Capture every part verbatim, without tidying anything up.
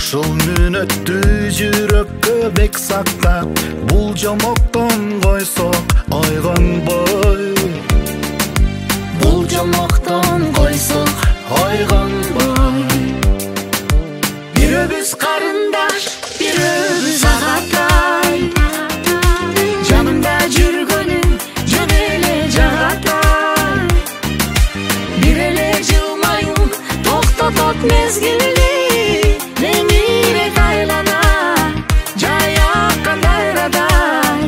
Ушул мүнөттү жүрөккө бек сактап, бул жомоктон койсок ойгонбой. Бул жомоктон койсок ойгонбой. Бирөөбүз карындаш, бирөөбүз агатай. Жанымда жүргөнүң жөн эле жагатай. Бир эле жылмаюң токтотот мезгилди. Меңирек айлана, жайак кандай радай,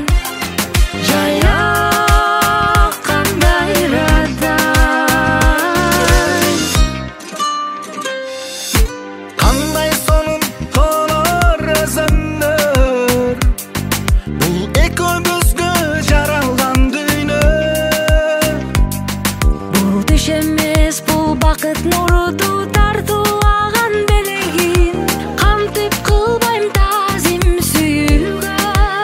жайак кандай радай. Кандай сонун колор өзүңөр, бул экөөбүзгө жаралган дүйнө. Бул түш эмес, бул бакыт нурду тартуулаган белегин. Кантип кылбайм таазим сүйүүгө,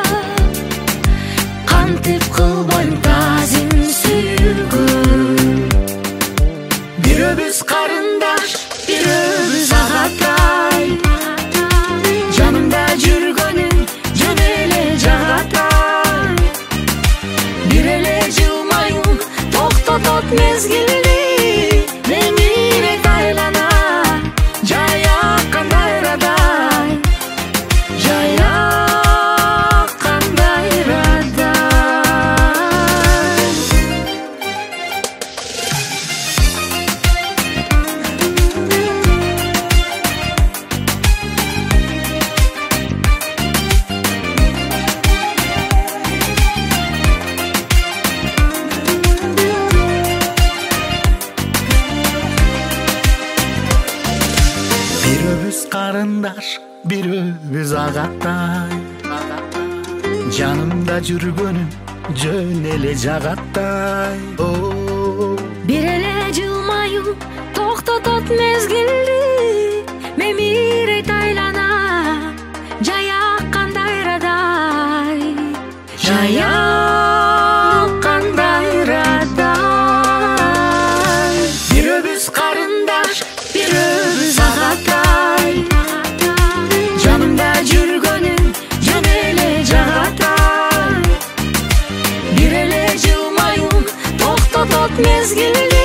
кантип кылбайм таазим сүйүүгө. Бирөөбүз карындаш, бирөөбүз агатай. Жанымда жүргөнүң жөн эле жагатай. Бир эле жылмаюң токтотот мезгилди. Меңирек айлана, жайак кандай радай, жайак кандай радай. Бирөөбүз карындаш, бирөөбүз агатай. Жанымда жүргөнүң жөн эле жагатай. Бир эле жылмаюң токтотот мезгилди. Мемирейт айлана, жайак кандай радай, жайак кандай радай. Бирөөбүз карындаш, Бирөөбүз агатай. жанымда жүргөнүң Жөн эле жагатай. Бир эле жылмаюң токтотот мезгилди.